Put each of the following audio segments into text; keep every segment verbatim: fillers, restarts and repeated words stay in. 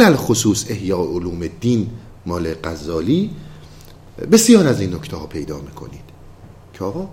علل خصوص احیاء علوم الدین مال غزالی بسیار از این نکته ها پیدا میکنید که آقا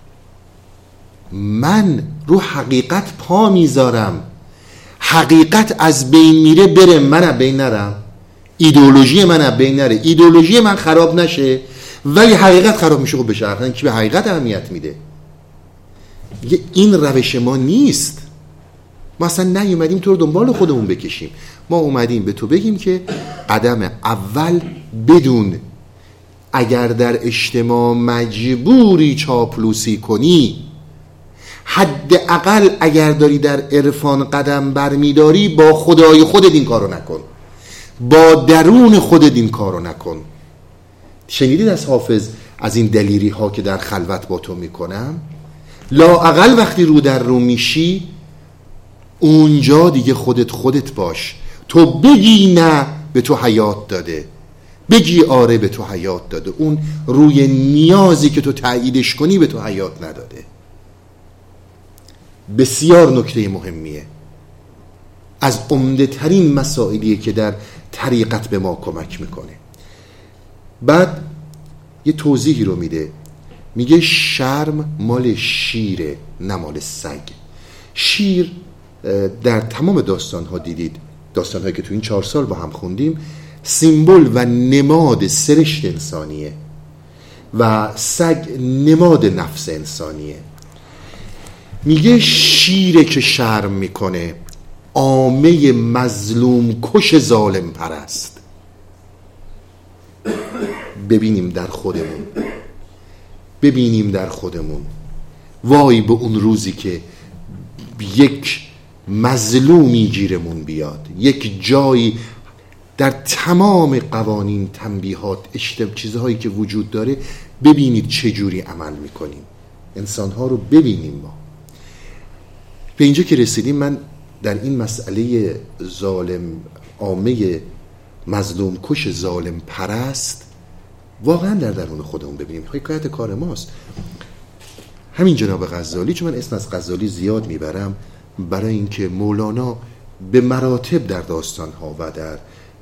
من رو حقیقت پا میذارم، حقیقت از بین میره بره، من از بین نرم، ایدئولوژی من از بین نره، ایدئولوژی من خراب نشه ولی حقیقت خراب میشه. خب بشه اصلا کی به حقیقت اهمیت میده؟ این روش ما نیست. ما اصلا نیومدیم تو رو دنبال خودمون بکشیم، ما اومدیم به تو بگیم که قدم اول بدون اگر در اجتماع مجبوری چاپلوسی کنی، حداقل اگر داری در عرفان قدم برمیداری با خدای خودت این کارو نکن، با درون خودت این کارو نکن. شنیدید از حافظ از این دلیری ها که در خلوت با تو میکنم؟ لااقل وقتی رو در رو میشی اونجا دیگه خودت خودت باش. تو بگی نه به تو حیات داده، بگی آره به تو حیات داده. اون روی نیازی که تو تأییدش کنی به تو حیات نداده. بسیار نکته مهمیه، از عمده ترین مسائلیه که در طریقت به ما کمک میکنه. بعد یه توضیحی رو میده، میگه شرم مال شیره نه مال سگ. شیر در تمام داستان ها دیدید، داستان هایی که تو این چهار سال با هم خوندیم، سیمبل و نماد سرشت انسانیه و سگ نماد نفس انسانیه. میگه شیره که شرم میکنه عامه مظلوم کش ظالم پرست. ببینیم در خودمون، ببینیم در خودمون وای به اون روزی که یک مظلومی گیرمون بیاد، یک جایی در تمام قوانین، تنبیهات، اشتباه چیزهایی که وجود داره ببینید چه جوری عمل میکنیم، انسانها رو ببینیم. ما به اینجا که رسیدیم، من در این مسئله ظالم عامه مظلوم کش ظالم پرست واقعا در درون خودمون ببینیم. حکایت کار ماست همین جناب غزالی. چون من اسم از غزالی زیاد میبرم برای اینکه مولانا به مراتب در داستانها و در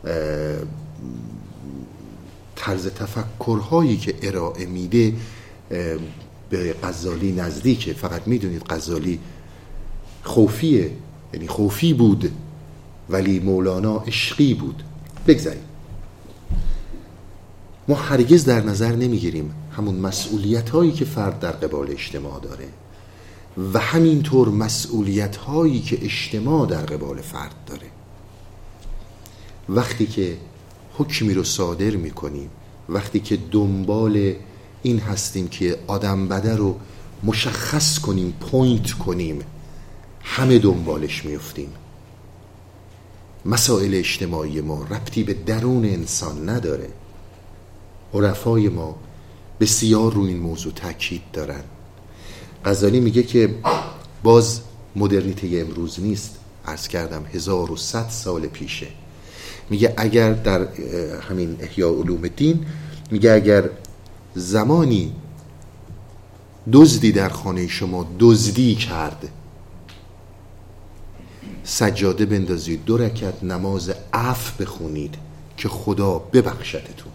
طرز تفکرهایی که ارائه میده به غزالی نزدیکه. فقط میدونید غزالی خوفیه، یعنی خوفی بود، ولی مولانا عشقی بود. بگذاریم، ما هرگز در نظر نمیگیریم همون مسئولیت هایی که فرد در قبال اجتماع داره و همینطور مسئولیت هایی که اجتماع در قبال فرد داره. وقتی که حکمی رو صادر میکنیم، وقتی که دنبال این هستیم که آدم بده رو مشخص کنیم، پوینت کنیم، همه دنبالش میفتیم. مسائل اجتماعی ما ربطی به درون انسان نداره. عرفای ما بسیار روی این موضوع تاکید دارن. غزالی میگه که باز مدرنیته امروز نیست، عرض کردم هزار و صد سال پیشه. میگه اگر در همین احیاء علوم الدین میگه اگر زمانی دزدی در خانه شما دزدی کرد، سجاده بندازید، دو رکعت نماز عفو بخونید که خدا ببخشدتون.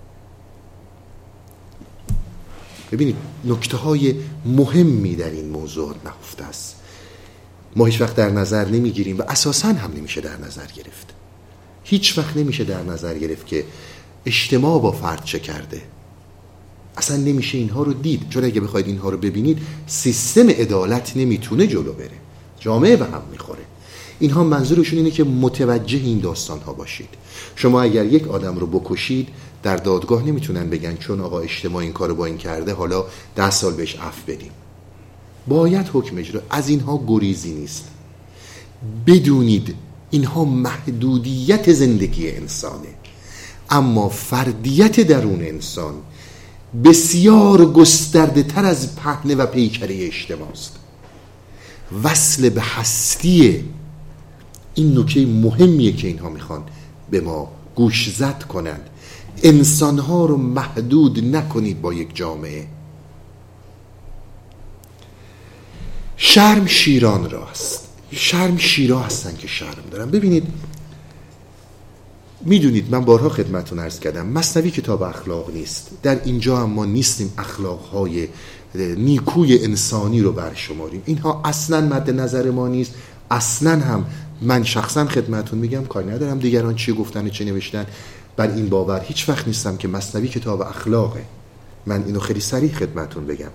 ببینید نکته های مهمی در این موضوع نهفته است. ما هیچ وقت در نظر نمیگیریم و اساساً هم نمیشه در نظر گرفت. هیچ وقت نمیشه در نظر گرفت که اجتماع با فرد چه کرده. اصلا نمیشه اینها رو دید، چون اگه بخواید اینها رو ببینید سیستم عدالت نمیتونه جلو بره، جامعه به هم میخوره. اینها منظورشون اینه که متوجه این داستان ها باشید. شما اگر یک آدم رو بکشید در دادگاه نمیتونن بگن چون آقا اجتماع این کارو با این کرده حالا ده سال بهش عفو بدیم. باید حکم اجرا. از اینها گریزی نیست. بدونید اینها محدودیت زندگی انسانه، اما فردیت درون انسان بسیار گسترده تر از پهنه و پیکره اجتماع است. وصل به هستیه. این نکته مهمیه که اینها میخوان به ما گوش زد کنند. انسانها رو محدود نکنید با یک جامعه. شرم شیران را است. شرم شیرا هستن که شرم دارن. ببینید میدونید من بارها خدمتتون عرض کردم مثنوی کتاب اخلاق نیست. در اینجا هم ما نیستیم اخلاقهای نیکوی انسانی رو برشماریم. اینها اصلا مد نظر ما نیست. اصلا هم من شخصا خدمتتون میگم کاری ندارم دیگران چی گفتن چی نوشتن، بر این باور هیچ وقت نیستم که مثنوی کتاب اخلاقه. من اینو خیلی صریح خدمتتون بگم.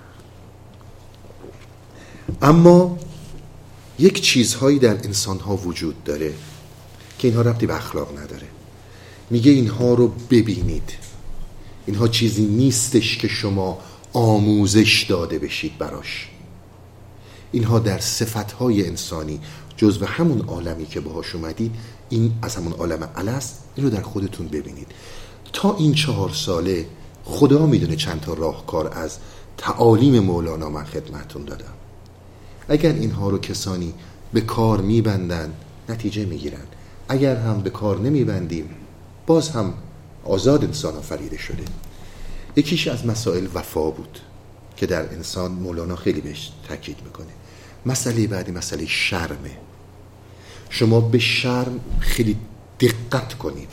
اما یک چیزهایی در انسانها وجود داره که اینها ربطی به اخلاق نداره. میگه اینها رو ببینید، اینها چیزی نیستش که شما آموزش داده بشید براش. اینها در صفتهای انسانی جزو همون عالمی که باهاش اومدید، این از همون عالم الست، این رو در خودتون ببینید. تا این چهار ساله خدا میدونه چند تا راهکار از تعالیم مولانا من خدمتون دادم. اگر اینها رو کسانی به کار میبندن نتیجه میگیرن، اگر هم به کار نمیبندیم باز هم آزاد انسان آفریده شده. یکیش از مسائل وفا بود که در انسان مولانا خیلی بهش تاکید میکنه. مسئله بعدی مسئله شرمه. شما به شرم خیلی دقت کنید.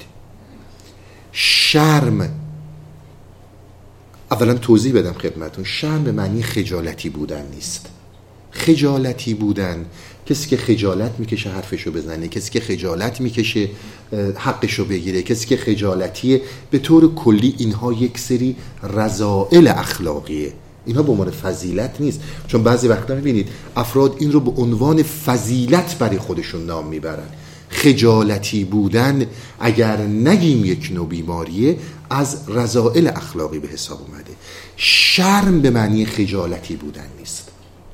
شرم، اولا توضیح بدم خدمتون، شرم به معنی خجالتی بودن نیست. خجالتی بودن، کسی که خجالت میکشه حرفشو بزنه، کسی که خجالت میکشه حقشو بگیره، کسی که خجالتیه، به طور کلی اینها یک سری رذائل اخلاقیه. اینها به عنوان فضیلت نیست. چون بعضی وقتا میبینید افراد این رو به عنوان فضیلت برای خودشون نام میبرن. خجالتی بودن اگر نگیم یک نوع بیماریه، از رذائل اخلاقی به حساب اومده. شرم به معنی خجالتی بودن نیست.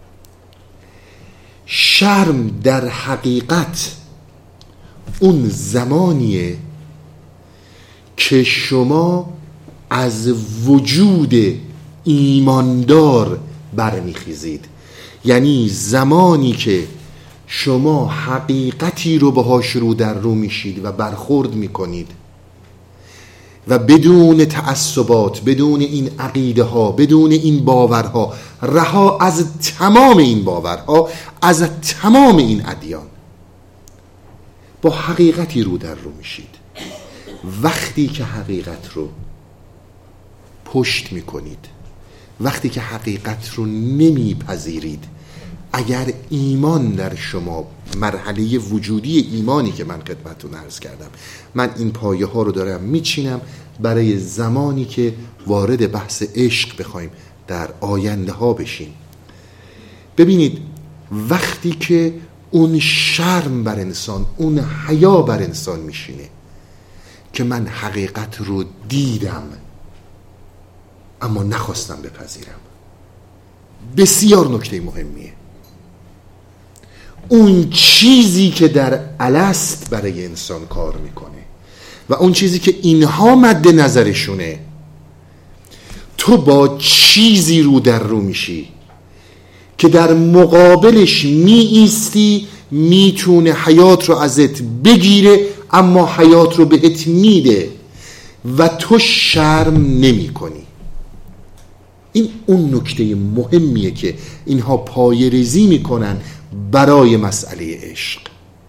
شرم در حقیقت اون زمانیه که شما از وجود ایماندار برمیخیزید. یعنی زمانی که شما حقیقتی رو باهاش رو در رو میشید و برخورد میکنید و بدون تعصبات، بدون این عقیده ها، بدون این باورها، رها از تمام این باورها، از تمام این ادیان، با حقیقتی رو در رو میشید. وقتی که حقیقت رو پشت میکنید، وقتی که حقیقت رو نمیپذیرید، اگر ایمان در شما، مرحله وجودی ایمانی که من خدمتتون عرض کردم، من این پایه ها رو دارم میچینم برای زمانی که وارد بحث عشق بخوایم در آینده ها بشیم. ببینید وقتی که اون شرم بر انسان، اون حیا بر انسان میشینه که من حقیقت رو دیدم اما نخواستم بپذیرم، بسیار نکته مهمیه. اون چیزی که در الست برای انسان کار میکنه و اون چیزی که اینها مد نظرشونه، تو با چیزی رو در رو میشی که در مقابلش می ایستی، میتونه حیات رو ازت بگیره اما حیات رو بهت میده و تو شرم نمی کنی. این اون نکته مهمیه که اینها پای ریزی میکنن برای مسئله عشق.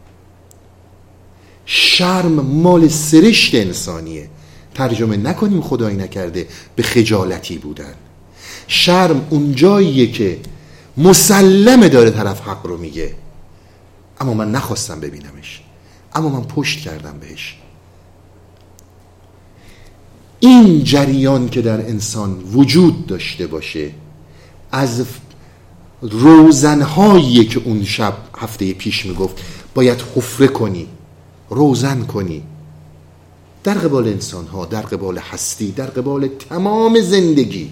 شرم مال سرشت انسانیه. ترجمه نکنیم خدایی نکرده به خجالتی بودن. شرم اون جاییه که مسلمه داره طرف حق رو میگه اما من نخواستم ببینمش، اما من پشت کردم بهش. این جریان که در انسان وجود داشته باشه از روزنهایی که اون شب هفته پیش میگفت باید حفره کنی، روزن کنی در قبال انسانها، در قبال هستی، در قبال تمام زندگی.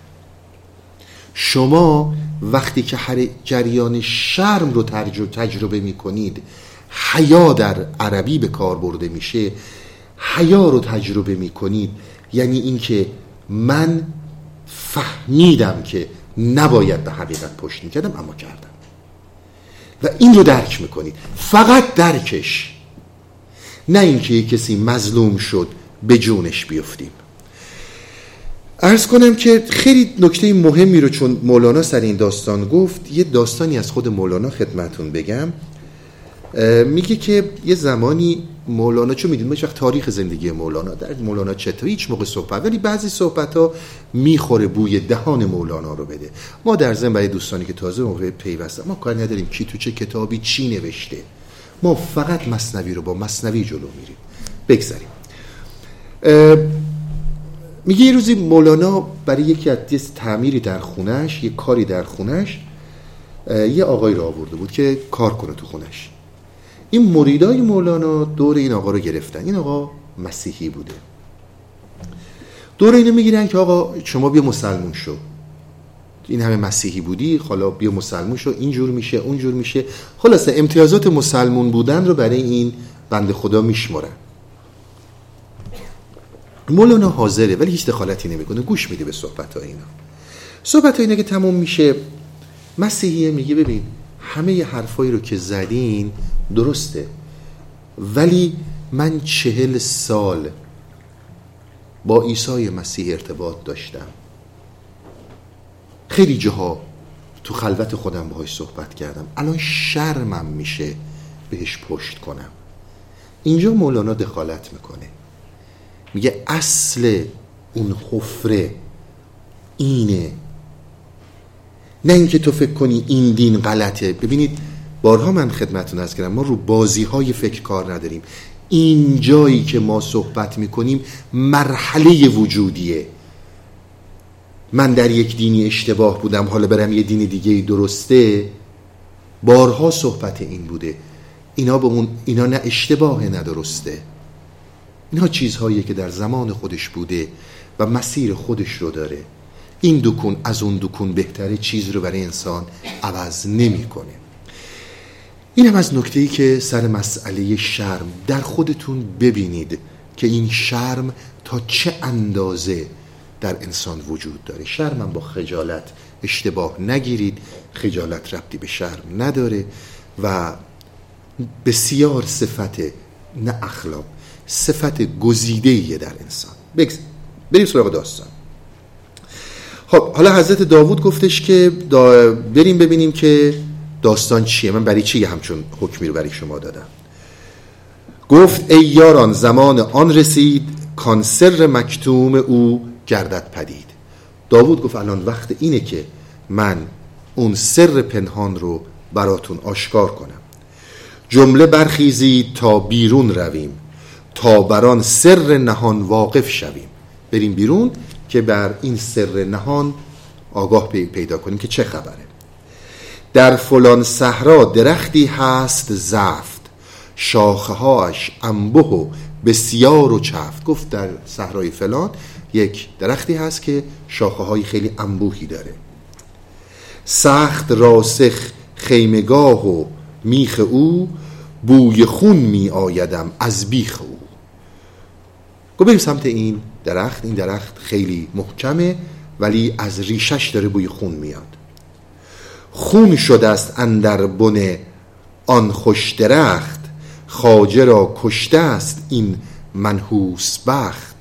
شما وقتی که هر جریان شرم رو تجربه میکنید، حیا در عربی به کار برده میشه، حیا رو تجربه میکنید یعنی این که من فهمیدم که نباید به حقیقت پشت میکردم اما کردم و این رو درک میکنید. فقط درکش، نه اینکه یک کسی مظلوم شد به جونش بیفتیم. عرض کنم که خیلی نکته مهمی رو چون مولانا سر این داستان گفت، یه داستانی از خود مولانا خدمتون بگم. میگه که یه زمانی مولانا، چون میدونیم هیچ وقت تاریخ زندگی مولانا در مولانا چطور هیچ موقع صحبت، ولی بعضی صحبت ها میخوره بوی دهان مولانا رو بده. ما در ضمن برای دوستانی که تازه موقع پیوستن، ما کار نداریم کی تو چه کتابی چی نوشته، ما فقط مثنوی رو با مثنوی جلو میریم. بگذاریم. میگه یه روزی مولانا برای یکی از تعمیری در خونش، یه کاری در خونش، یه آقای رو آورده بود که کار کنه تو خونش. این مریدای مولانا دور این آقا رو گرفتن. این آقا مسیحی بوده. دور اینو میگیرن که آقا شما بیا مسلمون شو، این همه مسیحی بودی، حالا بیا مسلمون شو، اینجور میشه اونجور میشه. خلاصه امتیازات مسلمون بودن رو برای این بنده خدا میشمارن. مولانا حاضره ولی هیچ دخالتی نمیکنه، گوش میده به صحبت‌های اینا. صحبت‌های اینا که تموم میشه، مسیحیه میگه ببین همه ی حرفایی رو که زدین درسته، ولی من چهل سال با عیسی مسیح ارتباط داشتم، خیلی جاها تو خلوت خودم باهاش صحبت کردم، الان شرمم میشه بهش پشت کنم. اینجا مولانا دخالت میکنه، میگه اصل اون حفره اینه، نه اینکه تو فکر کنی این دین غلطه. ببینید بارها من خدمتتون عرض کردم، ما رو بازی های فکر کار نداریم. این جایی که ما صحبت میکنیم مرحله وجودیه. من در یک دینی اشتباه بودم، حالا برم یه دین دیگه درسته. بارها صحبت این بوده. اینا به اون اینا نه اشتباه نه درسته، اینا چیزهایی که در زمان خودش بوده و مسیر خودش رو داره. این دکون از اون دکون بهتره، چیز رو برای انسان عوض نمیکنه. این هم از نکته‌ای که سر مسئله شرم در خودتون ببینید که این شرم تا چه اندازه در انسان وجود داره. شرم هم با خجالت اشتباه نگیرید، خجالت ربطی به شرم نداره و بسیار صفت نه اخلاق، صفت گزیده‌ایه در انسان. بگذاریم بریم سراغ داستان. خب حالا حضرت داوود گفتش که دا بریم ببینیم که داستان چیه، من برای چی همچون حکمی رو برای شما دادم. گفت ای یاران زمان آن رسید کان سر مکتوم او گردد پدید. داوود گفت الان وقت اینه که من اون سر پنهان رو براتون آشکار کنم. جمله برخیزید تا بیرون رویم، تا بران سر نهان واقف شویم. بریم بیرون که بر این سر نهان آگاه پیدا کنیم که چه خبره. در فلان صحرا درختی هست زفت، شاخه‌هاش انبه و بسیار و چفت. گفت در صحرای فلان یک درختی هست که شاخه‌های خیلی انبوهی داره. سخت راسخ خیمگاه و میخ او، بوی خون می آیدم از بیخ او. گفت بریم سمت این درخت. این درخت خیلی محکمه ولی از ریشش داره بوی خون میاد. خون شده است اندر بن آن خوش درخت، خواجه را کشته است این منحوس بخت.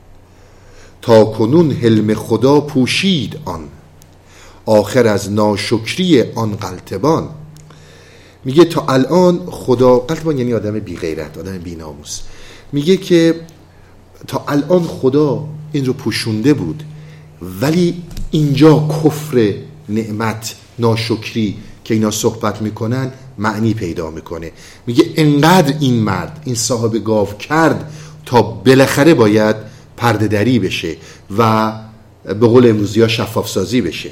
تا کنون حلم خدا پوشید آن، آخر از ناشکری آن قلتبان. میگه تا الان خدا، قلتبان یعنی آدم بی غیرت، آدم بی ناموس، میگه که تا الان خدا این رو پوشونده بود، ولی اینجا کفر نعمت، ناشکری که اینا صحبت میکنن معنی پیدا میکنه. میگه انقدر این مرد، این صاحب گاو کرد تا بالاخره باید پرده دری بشه و به قول امروزی ها شفاف سازی بشه.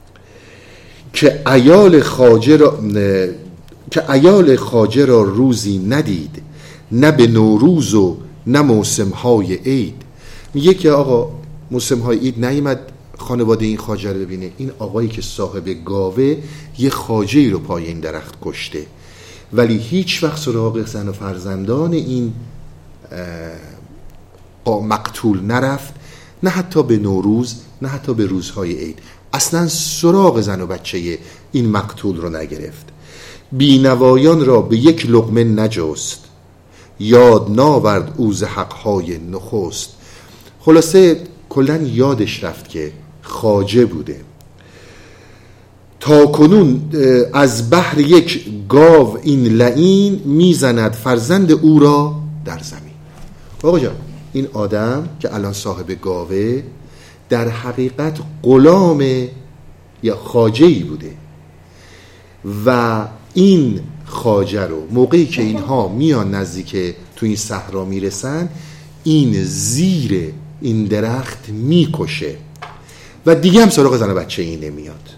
که ایال خواجه را که ایال خواجه را روزی ندید، نه به نوروز و نه موسم های عید. میگه که آقا موسم های عید نیامد خانواده این خواجه رو ببینه. این آقایی که صاحب گاوه یه خواجه‌ای رو پای این درخت کشته، ولی هیچ وقت سراغ زن و فرزندان این مقتول نرفت، نه حتی به نوروز نه حتی به روزهای عید. اصلا سراغ زن و بچه این مقتول رو نگرفت. بینوایان را به یک لقمه نجست، یاد ناورد اوز حقهای نخست. خلاصه کلن یادش رفت که خواجه بوده. تا کنون از بحر یک گاو این لعین میزند فرزند او را در زمین. آقا جان، این آدم که الان صاحب گاوه در حقیقت غلام یا خواجه‌ای بوده و این خواجه رو موقعی که اینها میان نزدیک تو این صحرا میرسن، این زیر این درخت میکشه و دیگه هم سراغ زن و بچه این نمیاد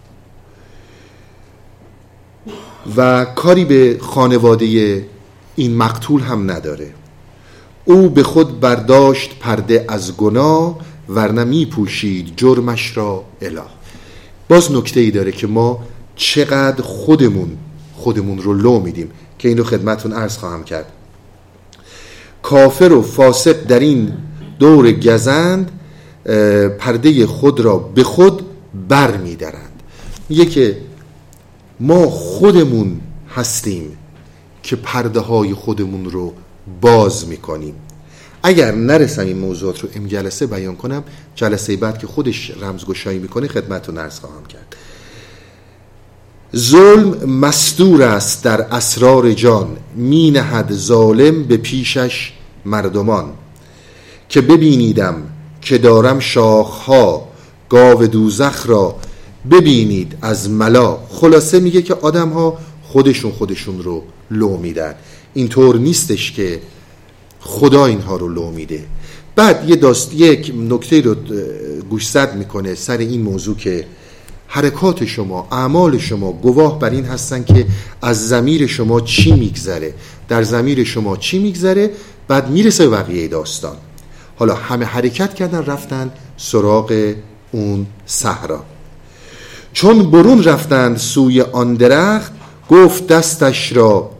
و کاری به خانواده این مقتول هم نداره. او به خود برداشت پرده از گناه، ورنه می پوشید جرمش را اله. باز نکته ای داره که ما چقدر خودمون خودمون رو لو میدیم که این رو خدمتون عرض خواهم کرد. کافر و فاسق در این دور گزند، پرده خود را به خود بر میدارند. میگه که ما خودمون هستیم که پرده های خودمون رو باز میکنیم. اگر نرسم این موضوعات رو ام جلسه بیان کنم، جلسه بعد که خودش رمزگشایی میکنه خدمتتون عرض خواهم کرد. ظلم مستور است در اسرار جان، می نهد ظالم به پیشش مردمان. که ببینیدم که دارم شاخها، گاو دوزخ را ببینید از ملا. خلاصه میگه که آدم ها خودشون خودشون رو لو میدن. اینطور نیستش که خدا اینها رو لو میده. بعد یه داست یک نکته رو گوشزد میکنه سر این موضوع که حرکات شما، اعمال شما گواه بر این هستن که از ضمیر شما چی میگذره، در ضمیر شما چی میگذره. بعد میرسه به بقیه داستان. حالا همه حرکت کردن رفتن سراغ اون صحرا. چون برون رفتند سوی آن درخت، گفت دستش را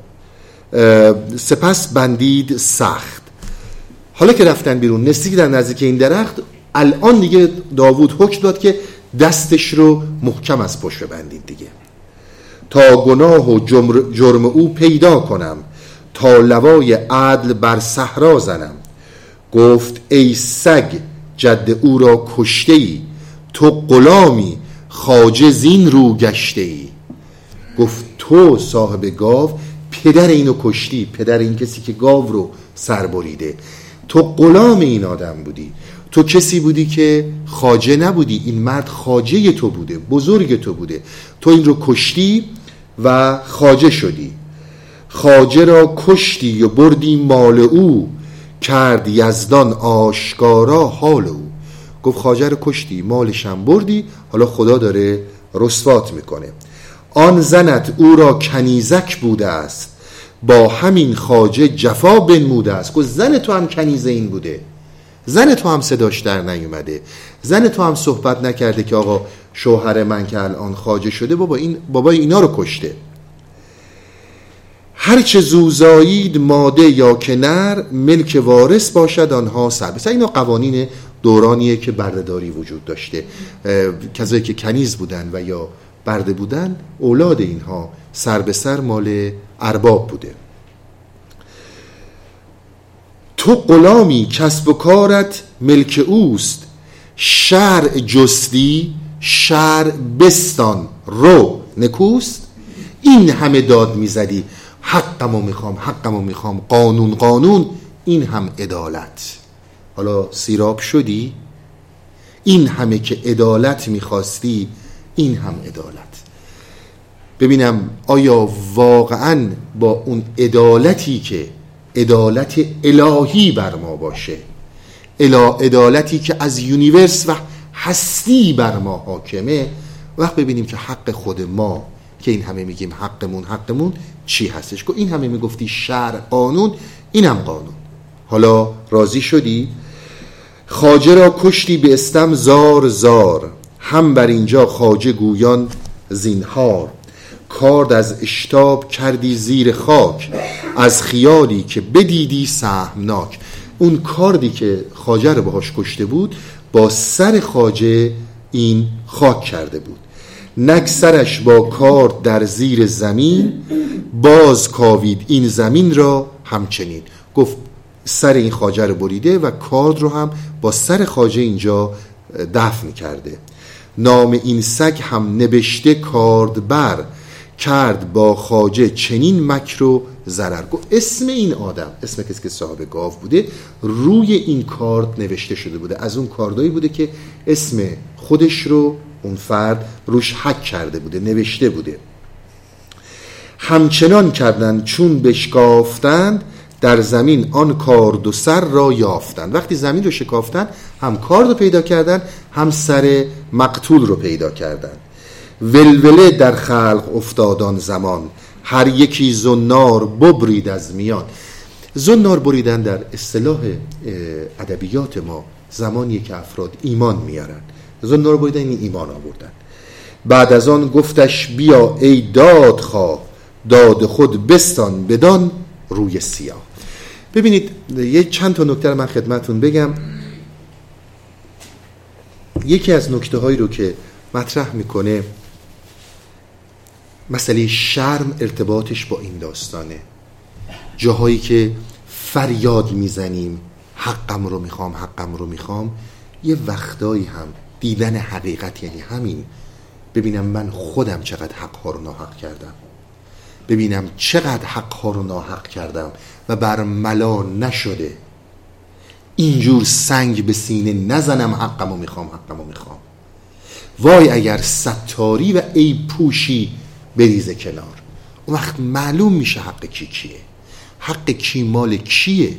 سپس بندید سخت. حالا که رفتن بیرون نزدیک نزدیک این درخت، الان دیگه داوود حکم داد که دستش رو محکم از پشت ببندید دیگه، تا گناه و جرم او پیدا کنم، تا لوای عدل بر صحرا زنم. گفت ای سگ جد او را کشته ای، تو غلامی خواجه زین رو گشته ای. گفت تو صاحب گاو پدر اینو کشتی، پدر این کسی که گاو رو سر بریده. تو غلام این آدم بودی، تو کسی بودی که خواجه نبودی، این مرد خواجه تو بوده، بزرگ تو بوده، تو این رو کشتی و خواجه شدی. خواجه را کشتی و بردی مال او، کرد یزدان آشکارا حال او. گفت خواجه رو کشتی، مالش هم بردی، حالا خدا داره رسوات میکنه. آن زنت او را کنیزک بوده است، با همین خواجه جفا بنموده است. گفت زن تو هم کنیزه این بوده، زن تو هم صداش در نیومده، زن تو هم صحبت نکرده که آقا شوهر من که الان خواجه شده بابا این بابای اینا رو کشته. هرچه زوزایید ماده یا کنر، ملک وارث باشد آنها سر به سر. اینا قوانین دورانیه که بردهداری وجود داشته. کسایی که کنیز بودن و یا برده بودن، اولاد اینها سر به سر مال ارباب بوده. تو غلامی کسب و کارت ملک اوست، شرع جستی شرع بستان رو نکوست. این همه داد میزدی حقمو میخوام حقمو میخوام، قانون قانون، این هم عدالت. حالا سیراب شدی؟ این همه که عدالت میخواستی، این هم عدالت. ببینم آیا واقعا با اون عدالتی که عدالت الهی بر ما باشه، عدالتی که از یونیورس و هستی بر ما حاکمه، وقت ببینیم که حق خود ما که این همه میگیم حقمون حقمون چی هستش. که این همه میگفتی شرع قانون، اینم قانون. حالا راضی شدی؟ خواجه را کشتی به استم زار زار، هم بر اینجا خواجه گویان زینهار. کارد از اشتاب کردی زیر خاک، از خیالی که بدیدی سهمناک. اون کاردی که خواجه رو باهاش کشته بود، با سر خواجه این خاک کرده بود. نک سرش با کارد در زیر زمین، باز کاوید این زمین را همچنین. گفت سر این خواجه رو بریده و کارد رو هم با سر خواجه اینجا دفن کرده. نام این سگ هم نبشته کاردبر، کرد با خواجه چنین مکر و ضرر. اسم این آدم، اسم کسی که صاحب گاو بوده، روی این کارد نوشته شده بوده. از اون کاردایی بوده که اسم خودش رو اون فرد روش حک کرده بوده، نوشته بوده. همچنان کردند چون بشکافتند، در زمین آن کارد و سر را یافتند. وقتی زمین رو شکافتن، هم کارد رو پیدا کردن، هم سر مقتول رو پیدا کردن. ولوله در خلق افتادان زمان، هر یکی زنار ببرید از میان. زنار بریدن در اصطلاح ادبیات ما زمانیه که افراد ایمان میارن. زنار بریدن این ایمان آوردن. بعد از آن گفتش بیا ای دادخواه، داد خود بستان بدان روی سیاه. ببینید یه چند تا نکته رو من خدمتون بگم. یکی از نکته هایی رو که مطرح میکنه مسئله شرم، ارتباطش با این داستانه. جاهایی که فریاد میزنیم حقم رو میخوام حقم رو میخوام، یه وقتایی هم دیدن حقیقت یعنی همین. ببینم من خودم چقدر حقها رو ناحق کردم، ببینم چقدر حقها رو ناحق کردم و بر ملا نشده اینجور سنگ به سینه نزنم حقم رو میخوام حقم رو میخوام. وای اگر ستاری و عیب پوشی بریزه کنار، اون وقت معلوم میشه حق کی کیه، حق کی مال کیه.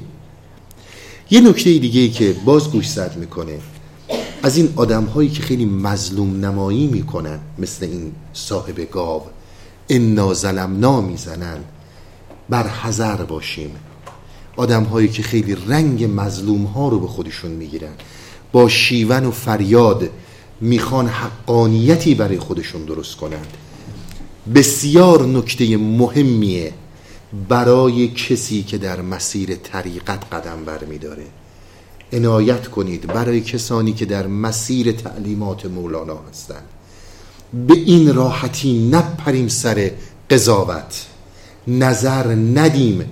یه نکته دیگه ای که باز گوش زد میکنه از این آدم هایی که خیلی مظلوم نمایی میکنن، مثل این صاحب گاو، انا ظلمنا میزنن، بر حذر باشیم. آدم هایی که خیلی رنگ مظلوم ها رو به خودشون میگیرن، با شیون و فریاد میخوان حقانیتی برای خودشون درست کنند. بسیار نکته مهمیه برای کسی که در مسیر طریقت قدم برمیداره. عنایت کنید برای کسانی که در مسیر تعلیمات مولانا هستند. به این راحتی نپریم سر قضاوت، نظر ندیم،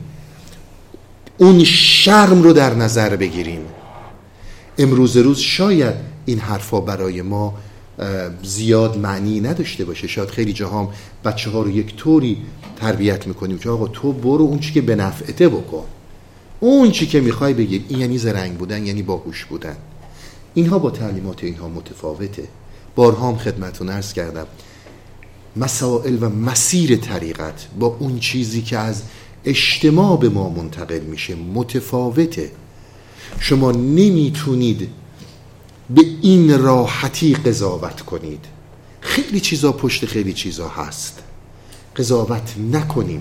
اون شرم رو در نظر بگیریم. امروز روز شاید این حرفا برای ما زیاد معنی نداشته باشه. شاید خیلی جاها بچه ها رو یک طوری تربیت میکنیم که آقا تو برو اون چی که به نفعته بکن، اون چی که میخوای بگیر. این یعنی زرنگ بودن، یعنی باهوش بودن. اینها با تعلیمات اینها متفاوته. بارها هم خدمتتون عرض کردم مسائل و مسیر طریقت با اون چیزی که از اجتماع به ما منتقل میشه متفاوته. شما نمیتونید به این راحتی قضاوت کنید. خیلی چیزا پشت خیلی چیزا هست، قضاوت نکنیم.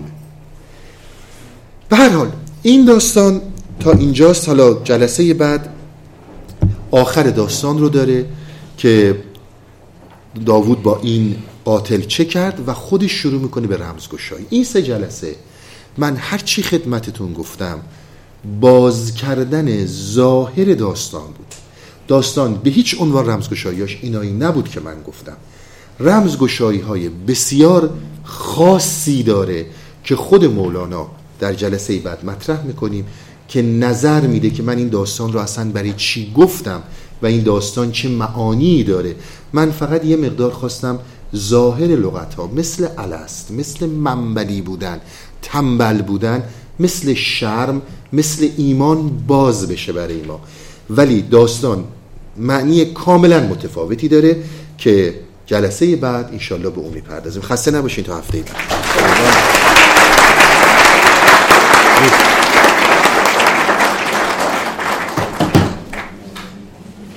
به هر حال این داستان تا اینجاست. حالا جلسه بعد آخر داستان رو داره که داوود با این قاتل چه کرد و خودش شروع میکنه به رمزگشایی. این سه جلسه من هر چی خدمتتون گفتم باز کردن ظاهر داستان بود. داستان به هیچ عنوان رمزگشاییاش اینایی نبود که من گفتم. رمزگشایی های بسیار خاصی داره که خود مولانا در جلسه بعد مطرح میکنیم که نظر میده که من این داستان رو اصلا برای چی گفتم و این داستان چه معانی داره. من فقط یه مقدار خواستم ظاهر لغت ها مثل الست، مثل منبلی بودن، تنبل بودن، مثل شرم، مثل ایمان باز بشه برای ما. ولی داستان معنی کاملا متفاوتی داره که جلسه بعد انشالله به اون میپردازیم. خسته نباشین تا هفته بعد.